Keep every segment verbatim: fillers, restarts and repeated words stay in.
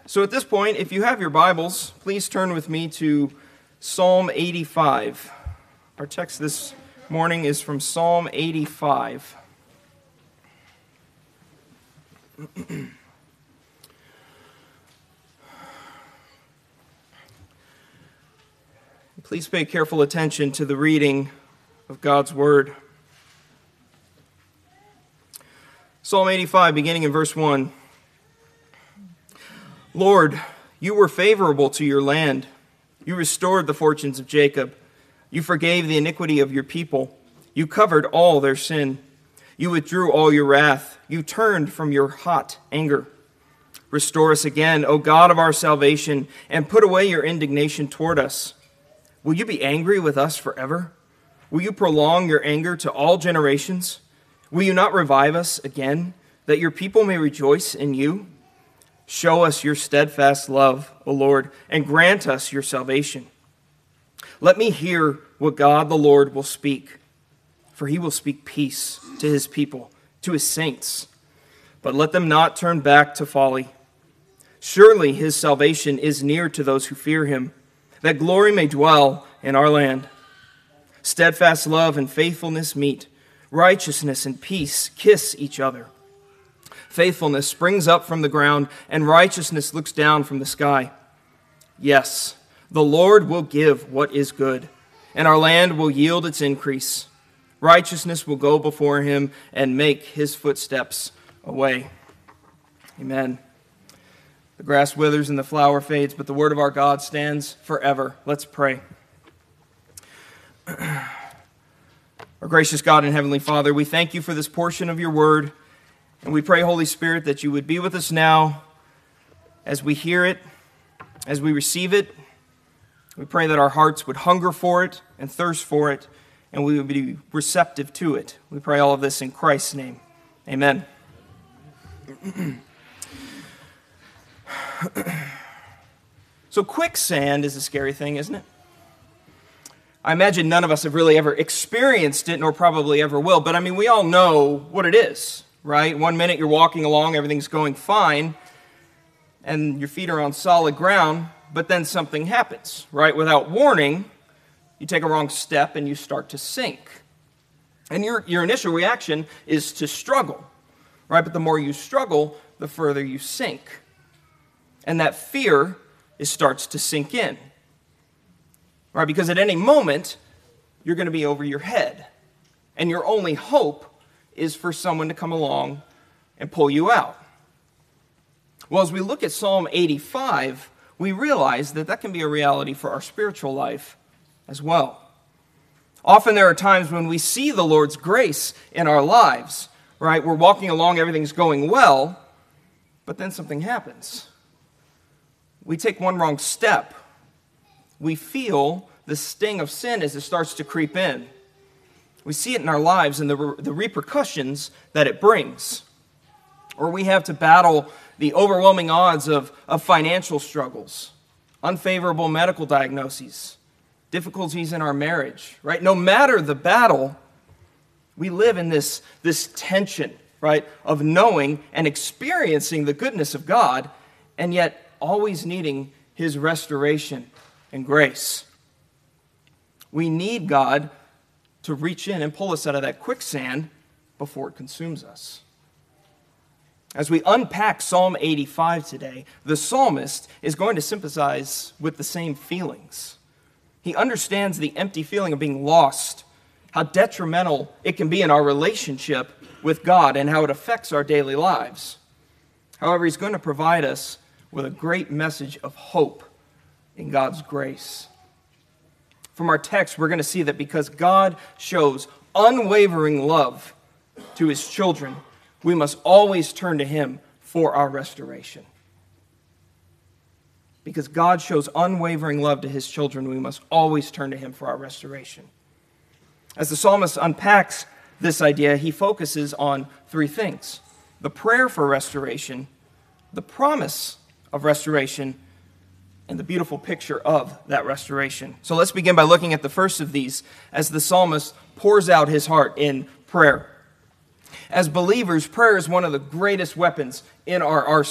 So at this point, if you have your Bibles, please turn with me to Psalm eighty-five. Our text this morning is from Psalm eighty-five. Please pay careful attention to the reading of God's Word. Psalm eighty-five, beginning in verse one. Lord, you were favorable to your land. You restored the fortunes of Jacob. You forgave the iniquity of your people. You covered all their sin. You withdrew all your wrath. You turned from your hot anger. Restore us again, O God of our salvation, and put away your indignation toward us. Will you be angry with us forever? Will you prolong your anger to all generations? Will you not revive us again, that your people may rejoice in you? Show us your steadfast love, O Lord, and grant us your salvation. Let me hear what God the Lord will speak, for he will speak peace to his people, to his saints. But let them not turn back to folly. Surely his salvation is near to those who fear him, that glory may dwell in our land. Steadfast love and faithfulness meet. Righteousness and peace kiss each other. Faithfulness springs up from the ground, and righteousness looks down from the sky. Yes, the Lord will give what is good, and our land will yield its increase. Righteousness will go before him and make his footsteps a way. Amen. The grass withers and the flower fades, but the word of our God stands forever. Let's pray. Our gracious God and Heavenly Father, we thank you for this portion of your word. And we pray, Holy Spirit, that you would be with us now as we hear it, as we receive it. We pray that our hearts would hunger for it and thirst for it, and we would be receptive to it. We pray all of this in Christ's name. Amen. So quicksand is a scary thing, isn't it? I imagine none of us have really ever experienced it, nor probably ever will, but I mean, we all know what it is. Right? One minute you're walking along, everything's going fine, and your feet are on solid ground, but then something happens, right? Without warning, you take a wrong step and you start to sink. And your, your initial reaction is to struggle, right? But the more you struggle, the further you sink. And that fear is, starts to sink in, right? Because at any moment, you're going to be over your head, and your only hope is for someone to come along and pull you out. Well, as we look at Psalm eighty-five, we realize that that can be a reality for our spiritual life as well. Often there are times when we see the Lord's grace in our lives, right? We're walking along, everything's going well, but then something happens. We take one wrong step. We feel the sting of sin as it starts to creep in. We see it in our lives and the, re- the repercussions that it brings. Or we have to battle the overwhelming odds of, of financial struggles, unfavorable medical diagnoses, difficulties in our marriage, right? No matter the battle, we live in this, this tension, right, of knowing and experiencing the goodness of God, and yet always needing his restoration and grace. We need God to reach in and pull us out of that quicksand before it consumes us. As we unpack Psalm eighty-five today, the psalmist is going to sympathize with the same feelings. He understands the empty feeling of being lost, how detrimental it can be in our relationship with God, and how it affects our daily lives. However, he's going to provide us with a great message of hope in God's grace. From our text, we're going to see that because God shows unwavering love to his children, we must always turn to him for our restoration. Because God shows unwavering love to his children, we must always turn to him for our restoration. As the psalmist unpacks this idea, he focuses on three things: the prayer for restoration, the promise of restoration, and the beautiful picture of that restoration. So let's begin by looking at the first of these as the psalmist pours out his heart in prayer. As believers, prayer is one of the greatest weapons in our arsenal.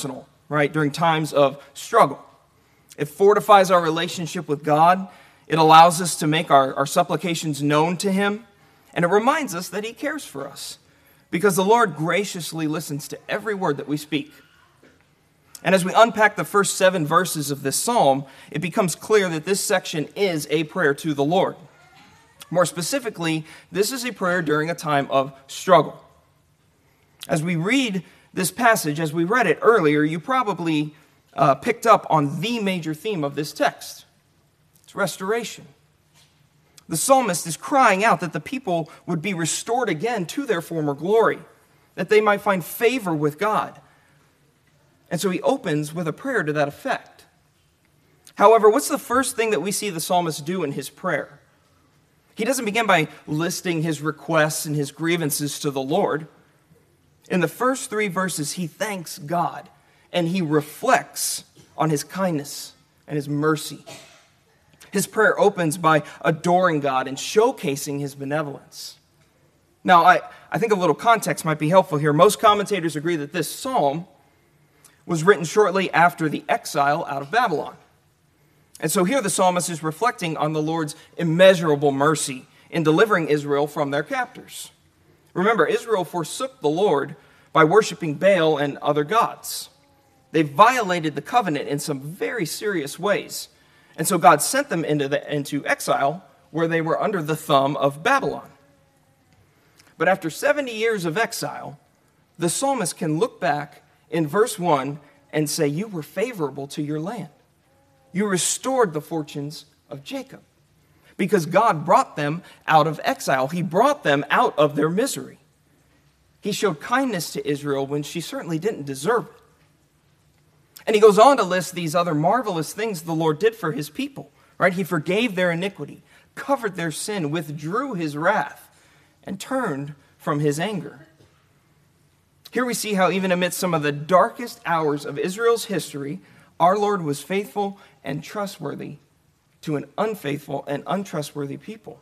right, during times of struggle. It fortifies our relationship with God. It allows us to make our, our supplications known to him. And it reminds us that he cares for us, because the Lord graciously listens to every word that we speak. And as we unpack the first seven verses of this psalm, it becomes clear that this section is a prayer to the Lord. More specifically, this is a prayer during a time of struggle. As we read this passage, as we read it earlier, you probably uh, picked up on the major theme of this text. It's restoration. The psalmist is crying out that the people would be restored again to their former glory, that they might find favor with God. And so he opens with a prayer to that effect. However, what's the first thing that we see the psalmist do in his prayer? He doesn't begin by listing his requests and his grievances to the Lord. In the first three verses, he thanks God, and he reflects on his kindness and his mercy. His prayer opens by adoring God and showcasing his benevolence. Now, I, I think a little context might be helpful here. Most commentators agree that this psalm was written shortly after the exile out of Babylon. And so here the psalmist is reflecting on the Lord's immeasurable mercy in delivering Israel from their captors. Remember, Israel forsook the Lord by worshiping Baal and other gods. They violated the covenant in some very serious ways. And so God sent them into, the, into exile, where they were under the thumb of Babylon. But after seventy years of exile, the psalmist can look back in verse one and say, you were favorable to your land. You restored the fortunes of Jacob, because God brought them out of exile. He brought them out of their misery. He showed kindness to Israel when she certainly didn't deserve it. And he goes on to list these other marvelous things the Lord did for his people, right? He forgave their iniquity, covered their sin, withdrew his wrath, and turned from his anger. Here we see how even amidst some of the darkest hours of Israel's history, our Lord was faithful and trustworthy to an unfaithful and untrustworthy people.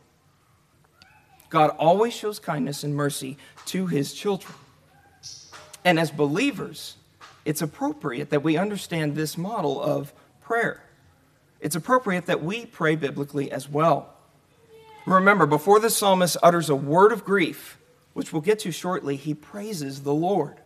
God always shows kindness and mercy to his children. And as believers, it's appropriate that we understand this model of prayer. It's appropriate that we pray biblically as well. Remember, before the psalmist utters a word of grief, which we'll get to shortly, he praises the Lord.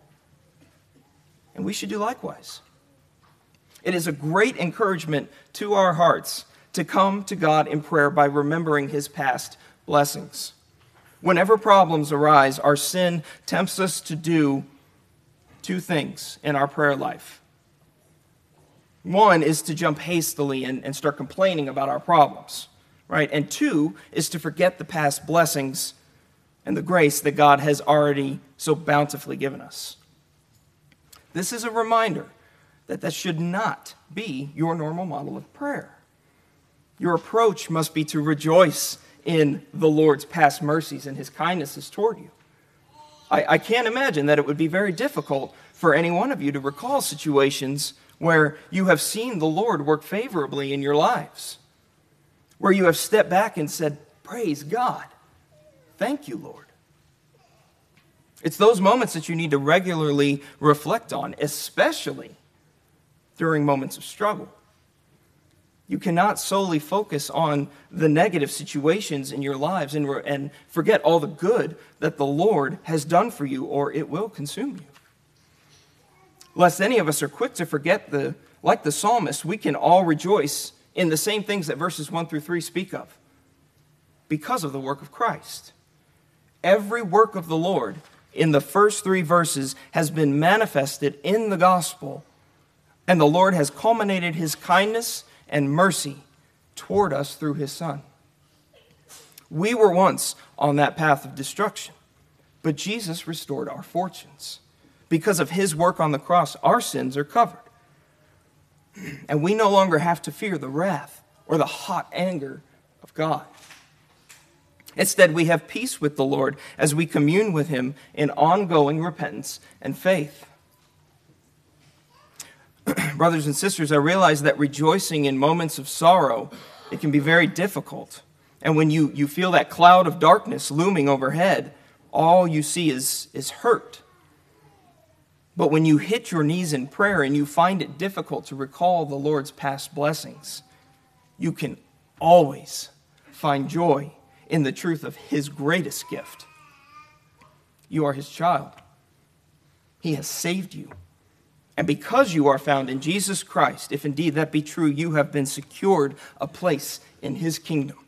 And we should do likewise. It is a great encouragement to our hearts to come to God in prayer by remembering his past blessings. Whenever problems arise, our sin tempts us to do two things in our prayer life. One is to jump hastily and, and start complaining about our problems, right? And two is to forget the past blessings and the grace that God has already so bountifully given us. This is a reminder that that should not be your normal model of prayer. Your approach must be to rejoice in the Lord's past mercies and his kindnesses toward you. I, I can't imagine that it would be very difficult for any one of you to recall situations where you have seen the Lord work favorably in your lives, where you have stepped back and said, praise God. Thank you, Lord. It's those moments that you need to regularly reflect on, especially during moments of struggle. You cannot solely focus on the negative situations in your lives and, and forget all the good that the Lord has done for you, or it will consume you. Lest any of us are quick to forget, the, like the psalmist, we can all rejoice in the same things that verses one through three speak of because of the work of Christ. Every work of the Lord in the first three verses has been manifested in the gospel, and the Lord has culminated his kindness and mercy toward us through his Son. We were once on that path of destruction, but Jesus restored our fortunes. Because of his work on the cross, our sins are covered. And we no longer have to fear the wrath or the hot anger of God. Instead, we have peace with the Lord as we commune with him in ongoing repentance and faith. Brothers and sisters, I realize that rejoicing in moments of sorrow, it can be very difficult. And when you, you feel that cloud of darkness looming overhead, all you see is, is hurt. But when you hit your knees in prayer and you find it difficult to recall the Lord's past blessings, you can always find joy in the truth of his greatest gift. You are his child. He has saved you. And because you are found in Jesus Christ, if indeed that be true, you have been secured a place in his kingdom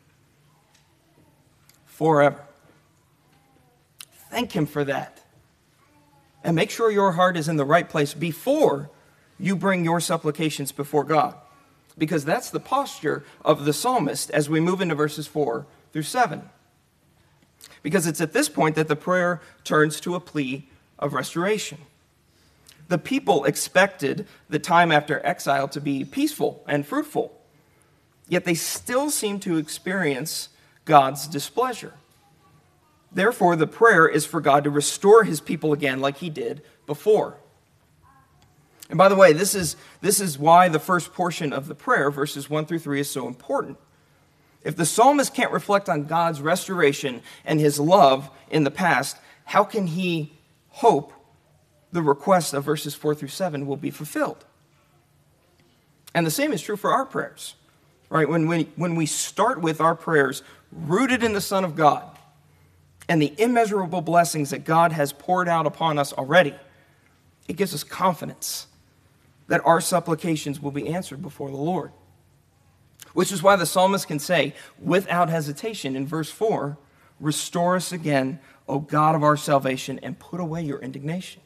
forever. Thank him for that. And make sure your heart is in the right place before you bring your supplications before God. Because that's the posture of the psalmist as we move into verses four through seven. Because it's at this point that the prayer turns to a plea of restoration. The people expected the time after exile to be peaceful and fruitful, yet they still seem to experience God's displeasure. Therefore, the prayer is for God to restore his people again like he did before. And by the way, this is, this is why the first portion of the prayer, verses one through three, is so important. If the psalmist can't reflect on God's restoration and his love in the past, how can he hope the request of verses four through seven will be fulfilled? And the same is true for our prayers, right? When we, when we start with our prayers rooted in the Son of God and the immeasurable blessings that God has poured out upon us already, it gives us confidence that our supplications will be answered before the Lord. Which is why the psalmist can say, without hesitation, in verse four, restore us again, O God of our salvation, and put away your indignation.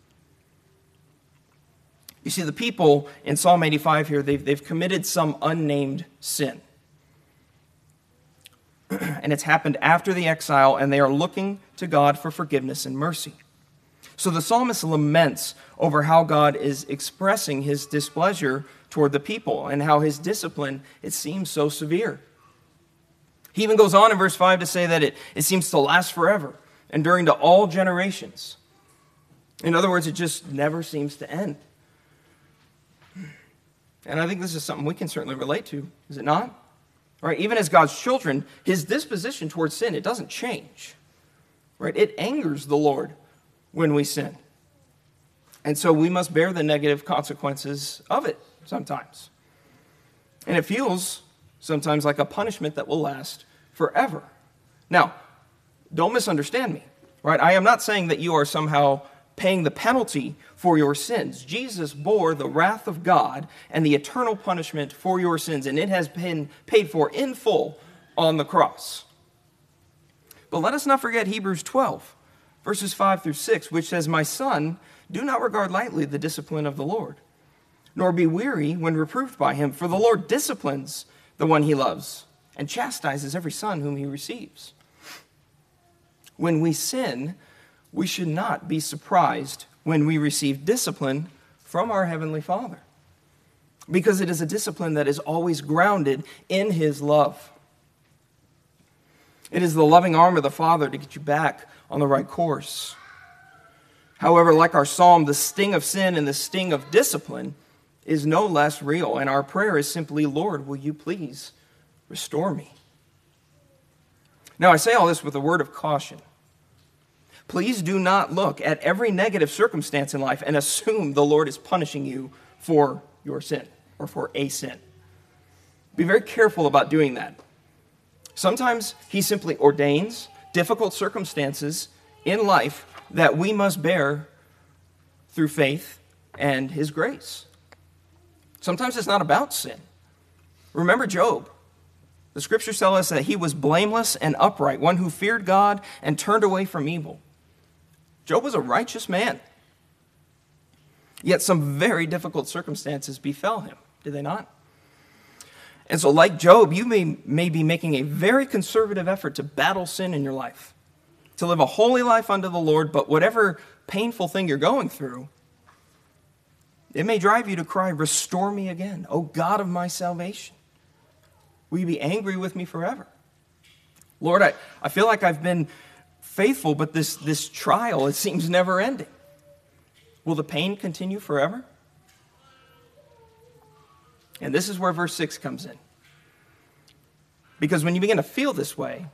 You see, the people in Psalm eighty-five here, they've, they've committed some unnamed sin. And it's happened after the exile, and they are looking to God for forgiveness and mercy. So the psalmist laments over how God is expressing his displeasure toward the people and how his discipline, it seems so severe. He even goes on in verse five to say that it, it seems to last forever, enduring to all generations. In other words, it just never seems to end. And I think this is something we can certainly relate to, is it not? Right? Even as God's children, his disposition towards sin, it doesn't change. Right? It angers the Lord when we sin. And so we must bear the negative consequences of it sometimes. And it feels sometimes like a punishment that will last forever. Now, don't misunderstand me, right? I am not saying that you are somehow paying the penalty for your sins. Jesus bore the wrath of God and the eternal punishment for your sins, and it has been paid for in full on the cross. But let us not forget Hebrews twelve, verses five through six, which says, "My son, do not regard lightly the discipline of the Lord, nor be weary when reproved by him, for the Lord disciplines the one he loves and chastises every son whom he receives." When we sin, we should not be surprised when we receive discipline from our Heavenly Father, because it is a discipline that is always grounded in his love. It is the loving arm of the Father to get you back on the right course. However, like our psalm, the sting of sin and the sting of discipline is no less real, and our prayer is simply, "Lord, will you please restore me?" Now, I say all this with a word of caution. Please do not look at every negative circumstance in life and assume the Lord is punishing you for your sin or for a sin. Be very careful about doing that. Sometimes he simply ordains difficult circumstances in life that we must bear through faith and his grace. Sometimes it's not about sin. Remember Job. The scriptures tell us that he was blameless and upright, one who feared God and turned away from evil. Job was a righteous man. Yet some very difficult circumstances befell him, did they not? And so like Job, you may, may be making a very conservative effort to battle sin in your life, to live a holy life unto the Lord, but whatever painful thing you're going through, it may drive you to cry, "Restore me again, O God of my salvation. Will you be angry with me forever? Lord, I, I feel like I've been faithful, but this, this trial, it seems never ending. Will the pain continue forever?" And this is where verse six comes in. Because when you begin to feel this way,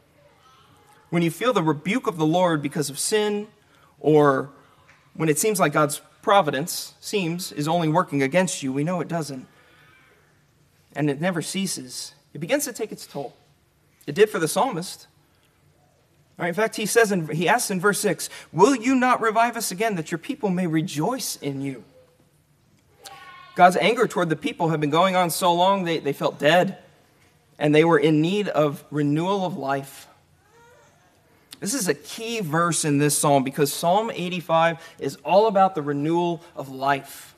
when you feel the rebuke of the Lord because of sin, or when it seems like God's providence seems is only working against you, we know it doesn't. And it never ceases. It begins to take its toll. It did for the psalmist. All right, in fact, he says, in, he asks in verse six, will you not revive us again that your people may rejoice in you? God's anger toward the people had been going on so long, they, they felt dead, and they were in need of renewal of life. This is a key verse in this psalm because Psalm eighty-five is all about the renewal of life.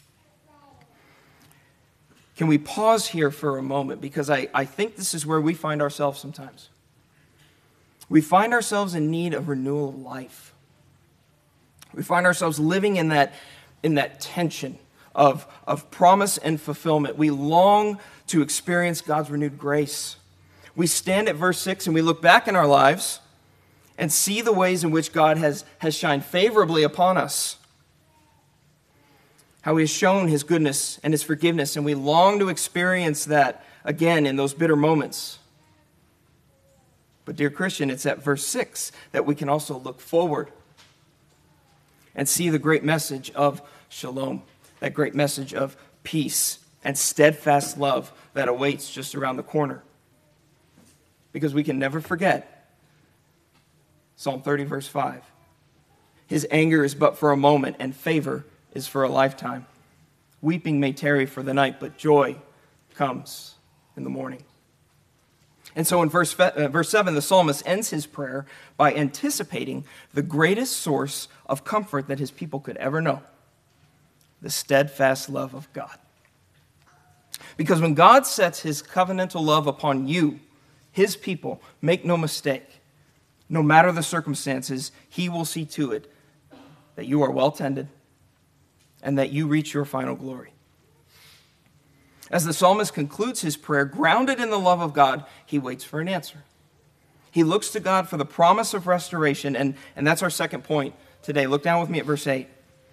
Can we pause here for a moment? Because I, I think this is where we find ourselves sometimes. We find ourselves in need of renewal of life. We find ourselves living in that, in that tension of, of promise and fulfillment. We long to experience God's renewed grace. We stand at verse six and we look back in our lives and see the ways in which God has, has shined favorably upon us. How he has shown his goodness and his forgiveness, and we long to experience that again in those bitter moments. But dear Christian, it's at verse six that we can also look forward and see the great message of shalom, that great message of peace and steadfast love that awaits just around the corner. Because we can never forget Psalm thirty, verse five. His anger is but for a moment, and favor is for a lifetime. Weeping may tarry for the night, but joy comes in the morning. And so in verse, uh, verse seven, the psalmist ends his prayer by anticipating the greatest source of comfort that his people could ever know: the steadfast love of God. Because when God sets his covenantal love upon you, his people, make no mistake, no matter the circumstances, he will see to it that you are well tended and that you reach your final glory. As the psalmist concludes his prayer, grounded in the love of God, he waits for an answer. He looks to God for the promise of restoration, and, and that's our second point today. Look down with me at verse eight.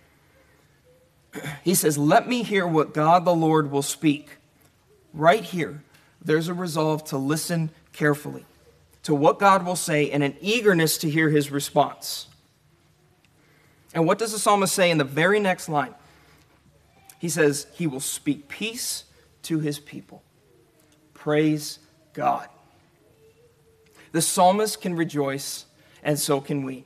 He says, let me hear what God the Lord will speak. Right here, there's a resolve to listen carefully to what God will say and an eagerness to hear his response. And what does the psalmist say in the very next line? He says, he will speak peace to his people. Praise God. The psalmist can rejoice, and so can we.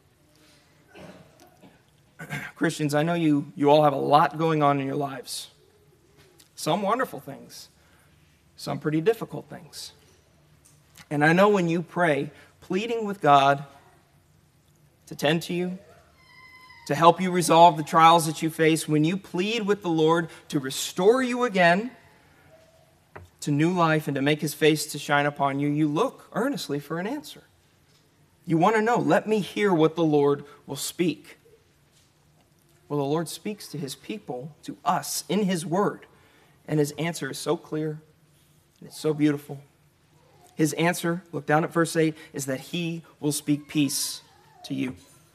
Christians, I know you, you all have a lot going on in your lives. Some wonderful things, some pretty difficult things. And I know when you pray, pleading with God to tend to you, to help you resolve the trials that you face, when you plead with the Lord to restore you again to new life and to make his face to shine upon you, you look earnestly for an answer. You want to know, let me hear what the Lord will speak. Well, the Lord speaks to his people, to us, in his word. And his answer is so clear, and it's so beautiful. His answer, look down at verse eight, is that he will speak peace to you.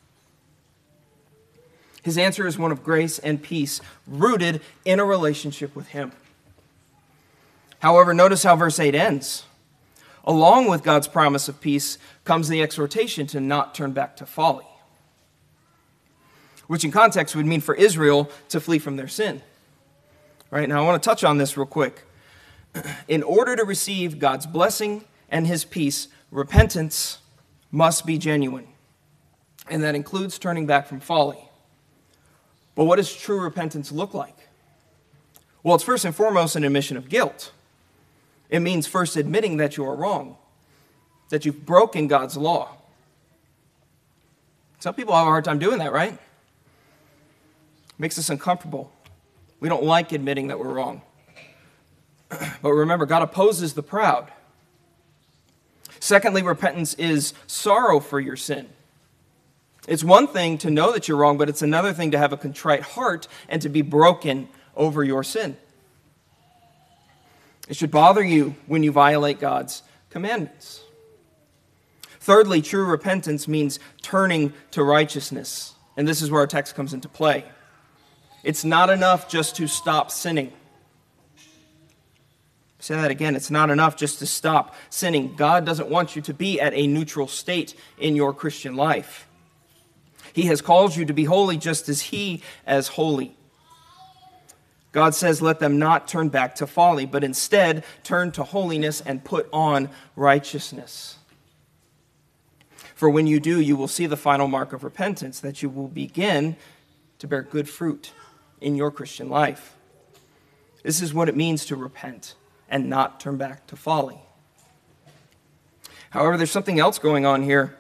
His answer is one of grace and peace, rooted in a relationship with him. However, notice how verse eight ends. Along with God's promise of peace comes the exhortation to not turn back to folly, which in context would mean for Israel to flee from their sin. Right, now I want to touch on this real quick. In order to receive God's blessing and his peace, repentance must be genuine. And that includes turning back from folly. But what does true repentance look like? Well, it's first and foremost an admission of guilt. It means first admitting that you are wrong, that you've broken God's law. Some people have a hard time doing that, right? Makes us uncomfortable. We don't like admitting that we're wrong. But remember, God opposes the proud. Secondly, repentance is sorrow for your sin. It's one thing to know that you're wrong, but it's another thing to have a contrite heart and to be broken over your sin. It should bother you when you violate God's commandments. Thirdly, true repentance means turning to righteousness. And this is where our text comes into play. It's not enough just to stop sinning. Say that again. It's not enough just to stop sinning. God doesn't want you to be at a neutral state in your Christian life. He has called you to be holy just as he is holy. God says, let them not turn back to folly, but instead turn to holiness and put on righteousness. For when you do, you will see the final mark of repentance, that you will begin to bear good fruit in your Christian life. This is what it means to repent and not turn back to folly. However, there's something else going on here.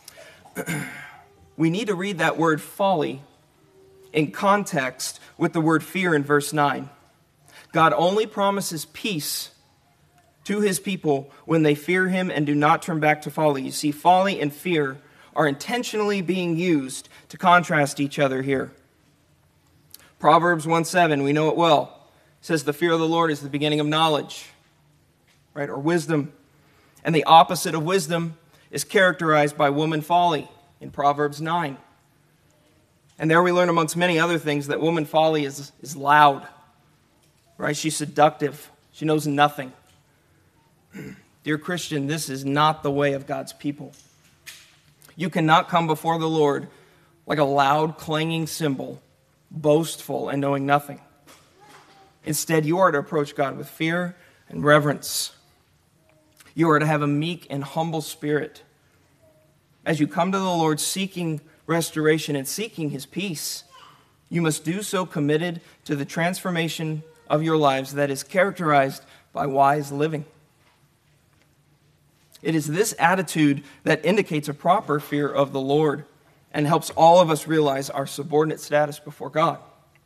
We need to read that word folly in context with the word fear in verse nine. God only promises peace to his people when they fear him and do not turn back to folly. You see, folly and fear are intentionally being used to contrast each other here. Proverbs one seven, we know it well, says the fear of the Lord is the beginning of knowledge, right, or wisdom. And the opposite of wisdom is characterized by woman folly in Proverbs nine. And there we learn, amongst many other things, that woman folly is, is loud, right? She's seductive. She knows nothing. Dear Christian, this is not the way of God's people. You cannot come before the Lord like a loud, clanging cymbal, boastful and knowing nothing. Instead, you are to approach God with fear and reverence. You are to have a meek and humble spirit. As you come to the Lord seeking restoration and seeking his peace, you must do so committed to the transformation of your lives that is characterized by wise living. It is this attitude that indicates a proper fear of the Lord and helps all of us realize our subordinate status before God.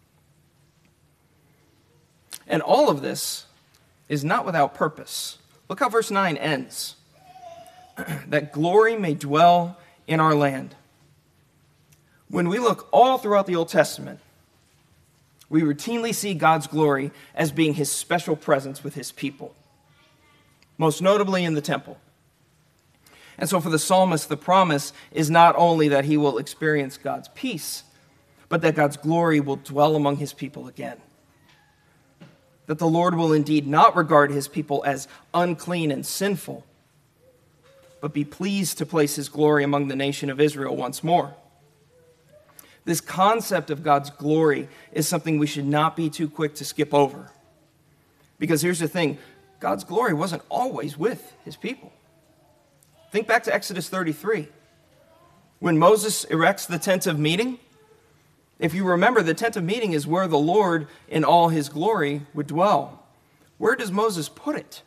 And all of this is not without purpose. Look how verse nine ends. That glory may dwell in our land. When we look all throughout the Old Testament, we routinely see God's glory as being his special presence with his people, most notably in the temple. And so for the psalmist, the promise is not only that he will experience God's peace, but that God's glory will dwell among his people again. That the Lord will indeed not regard his people as unclean and sinful, but be pleased to place his glory among the nation of Israel once more. This concept of God's glory is something we should not be too quick to skip over. Because here's the thing, God's glory wasn't always with his people. Think back to Exodus thirty-three. When Moses erects the tent of meeting, if you remember, the tent of meeting is where the Lord in all his glory would dwell. Where does Moses put it?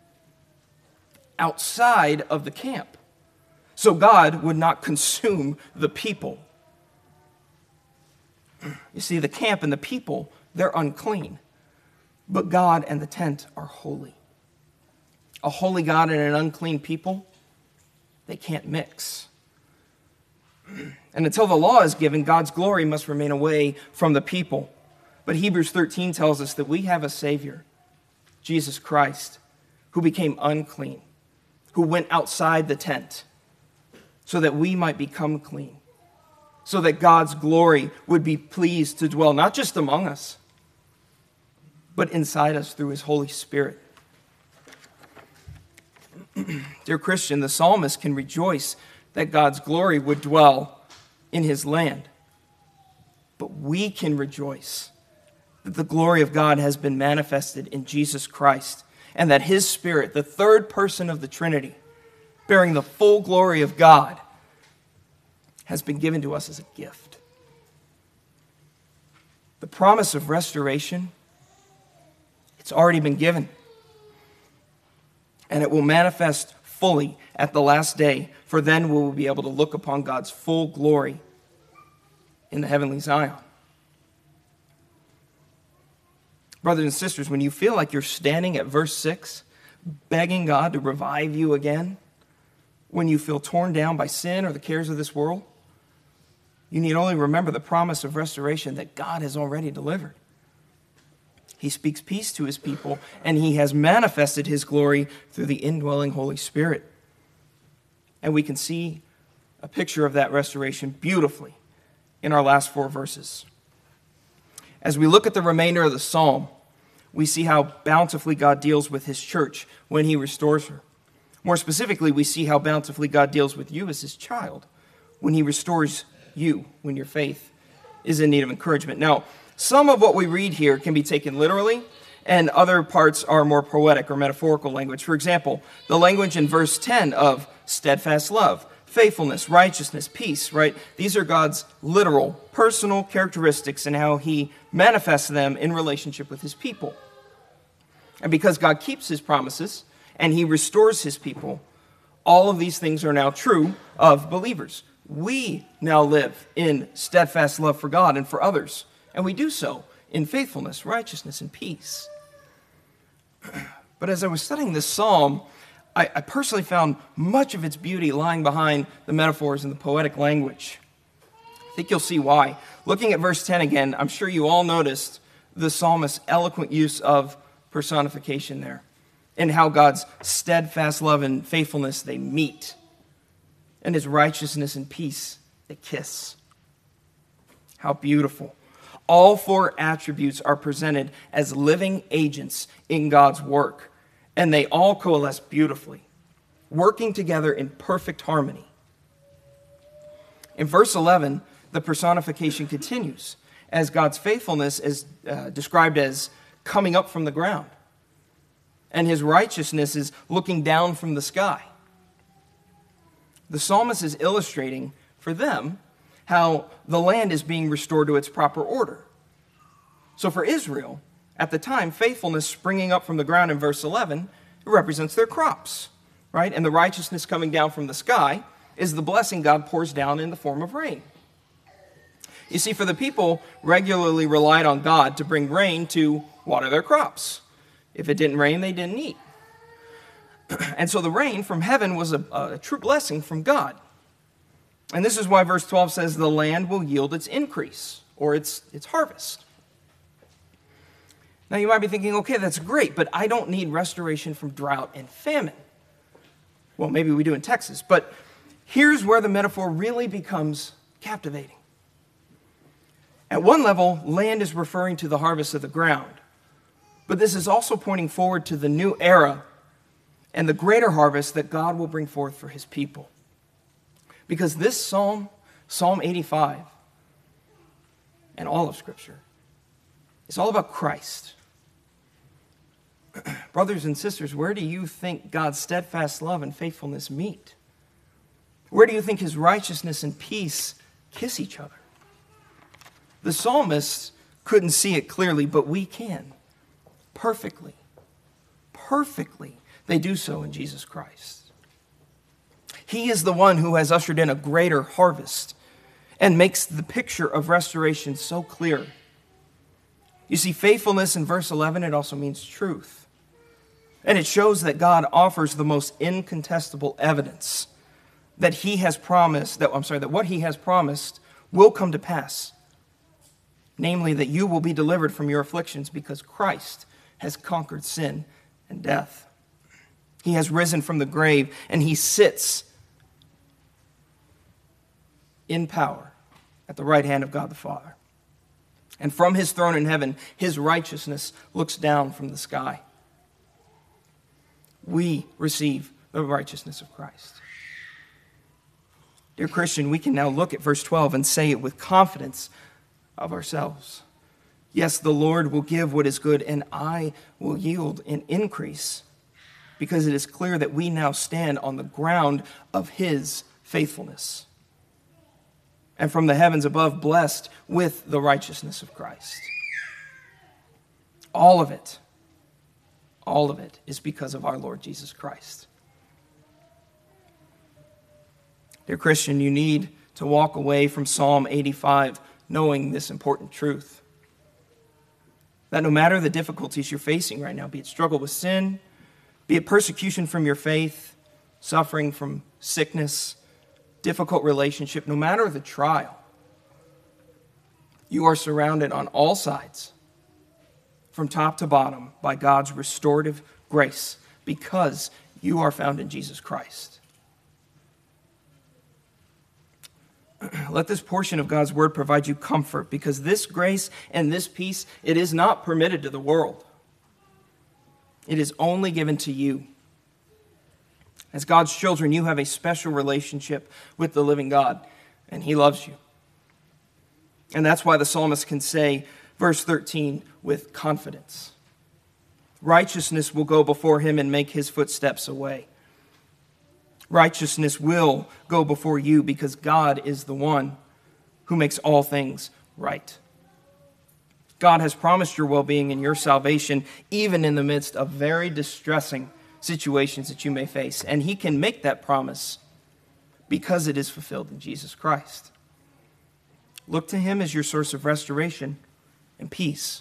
Outside of the camp. So God would not consume the people. You see, the camp and the people, they're unclean. But God and the tent are holy. A holy God and an unclean people, they can't mix. And until the law is given, God's glory must remain away from the people. But Hebrews thirteen tells us that we have a Savior, Jesus Christ, who became unclean, who went outside the tent so that we might become clean, so that God's glory would be pleased to dwell not just among us, but inside us through his Holy Spirit. Dear Christian, the psalmist can rejoice that God's glory would dwell in his land. But we can rejoice that the glory of God has been manifested in Jesus Christ, and that his Spirit, the third person of the Trinity, bearing the full glory of God, has been given to us as a gift. The promise of restoration, it's already been given. And it will manifest fully at the last day, for then we will be able to look upon God's full glory in the heavenly Zion. Brothers and sisters, when you feel like you're standing at verse six, begging God to revive you again, when you feel torn down by sin or the cares of this world, you need only remember the promise of restoration that God has already delivered. He speaks peace to his people, and he has manifested his glory through the indwelling Holy Spirit. And we can see a picture of that restoration beautifully in our last four verses. As we look at the remainder of the psalm, we see how bountifully God deals with his church when he restores her. More specifically, we see how bountifully God deals with you as his child when he restores you when your faith is in need of encouragement. Now, some of what we read here can be taken literally, and other parts are more poetic or metaphorical language. For example, the language in verse ten of steadfast love, faithfulness, righteousness, peace, right? These are God's literal, personal characteristics and how he manifests them in relationship with his people. And because God keeps his promises and he restores his people, all of these things are now true of believers. We now live in steadfast love for God and for others, and we do so in faithfulness, righteousness, and peace. But as I was studying this psalm, I, I personally found much of its beauty lying behind the metaphors and the poetic language. I think you'll see why. Looking at verse ten again, I'm sure you all noticed the psalmist's eloquent use of personification there, and how God's steadfast love and faithfulness, they meet, and his righteousness and peace, they kiss. How beautiful. All four attributes are presented as living agents in God's work, and they all coalesce beautifully, working together in perfect harmony. In verse eleven, the personification continues, as God's faithfulness is uh, described as coming up from the ground, and his righteousness is looking down from the sky. The psalmist is illustrating for them how the land is being restored to its proper order. So for Israel, at the time, faithfulness springing up from the ground in verse eleven, it represents their crops, right? And the righteousness coming down from the sky is the blessing God pours down in the form of rain. You see, for the people regularly relied on God to bring rain to water their crops. If it didn't rain, they didn't eat. And so the rain from heaven was a, a true blessing from God. And this is why verse twelve says the land will yield its increase, or its, its harvest. Now you might be thinking, okay, that's great, but I don't need restoration from drought and famine. Well, maybe we do in Texas, but here's where the metaphor really becomes captivating. At one level, land is referring to the harvest of the ground, but this is also pointing forward to the new era and the greater harvest that God will bring forth for his people. Because this psalm, Psalm eighty-five, and all of Scripture, is all about Christ. Brothers and sisters, where do you think God's steadfast love and faithfulness meet? Where do you think his righteousness and peace kiss each other? The psalmist couldn't see it clearly, but we can. Perfectly. Perfectly. They do so in Jesus Christ. He is the one who has ushered in a greater harvest and makes the picture of restoration so clear. You see, faithfulness in verse eleven, it also means truth. And it shows that God offers the most incontestable evidence that he has promised, that I'm sorry, that what he has promised will come to pass. Namely, that you will be delivered from your afflictions because Christ has conquered sin and death. He has risen from the grave, and he sits in power at the right hand of God the Father. And from his throne in heaven, his righteousness looks down from the sky. We receive the righteousness of Christ. Dear Christian, we can now look at verse twelve and say it with confidence of ourselves. Yes, the Lord will give what is good, and I will yield an increase, because it is clear that we now stand on the ground of his faithfulness, and from the heavens above, blessed with the righteousness of Christ. All of it, all of it is because of our Lord Jesus Christ. Dear Christian, you need to walk away from Psalm eighty-five knowing this important truth. That no matter the difficulties you're facing right now, be it struggle with sin, be it persecution from your faith, suffering from sickness, difficult relationship, no matter the trial, you are surrounded on all sides, from top to bottom, by God's restorative grace, because you are found in Jesus Christ. Let this portion of God's word provide you comfort, because this grace and this peace, it is not permitted to the world. It is only given to you. As God's children, you have a special relationship with the living God, and he loves you. And that's why the psalmist can say, verse thirteen, with confidence, righteousness will go before him and make his footsteps a way. Righteousness will go before you because God is the one who makes all things right. God has promised your well-being and your salvation even in the midst of very distressing situations that you may face. And he can make that promise because it is fulfilled in Jesus Christ. Look to him as your source of restoration and peace.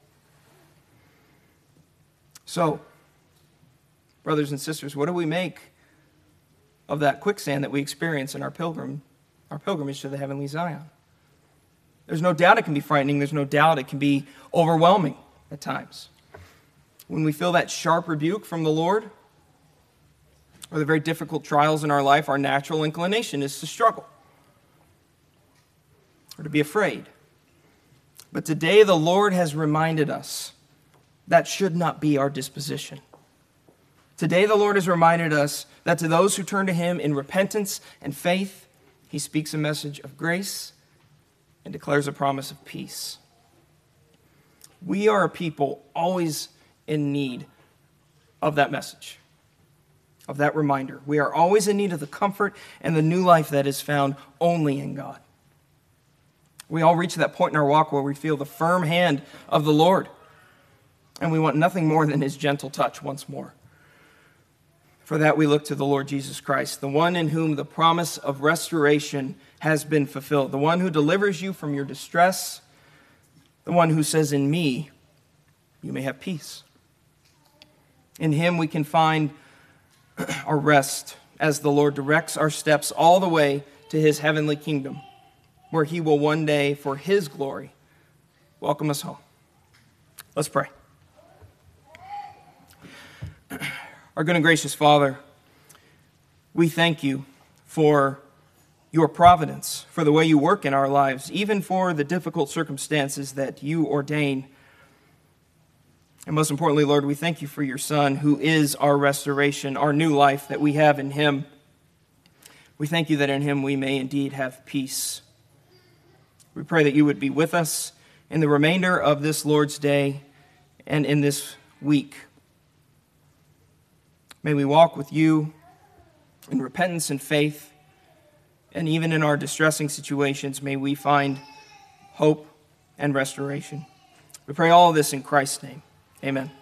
So, brothers and sisters, what do we make of that quicksand that we experience in our pilgrim, our pilgrimage to the heavenly Zion? There's no doubt it can be frightening. There's no doubt it can be overwhelming at times. When we feel that sharp rebuke from the Lord, or the very difficult trials in our life, our natural inclination is to struggle or to be afraid. But today the Lord has reminded us that should not be our disposition. Today the Lord has reminded us that to those who turn to him in repentance and faith, he speaks a message of grace and declares a promise of peace. We are a people always in need of that message, of that reminder. We are always in need of the comfort and the new life that is found only in God. We all reach that point in our walk where we feel the firm hand of the Lord, and we want nothing more than his gentle touch once more. For that we look to the Lord Jesus Christ, the one in whom the promise of restoration has been fulfilled, the one who delivers you from your distress, the one who says, in me, you may have peace. In him we can find our rest as the Lord directs our steps all the way to his heavenly kingdom, where he will one day, for his glory, welcome us home. Let's pray. Our good and gracious Father, we thank you for your providence, for the way you work in our lives, even for the difficult circumstances that you ordain. And most importantly, Lord, we thank you for your Son, who is our restoration, our new life that we have in him. We thank you that in him we may indeed have peace. We pray that you would be with us in the remainder of this Lord's Day and in this week. May we walk with you in repentance and faith, and even in our distressing situations, may we find hope and restoration. We pray all of this in Christ's name. Amen.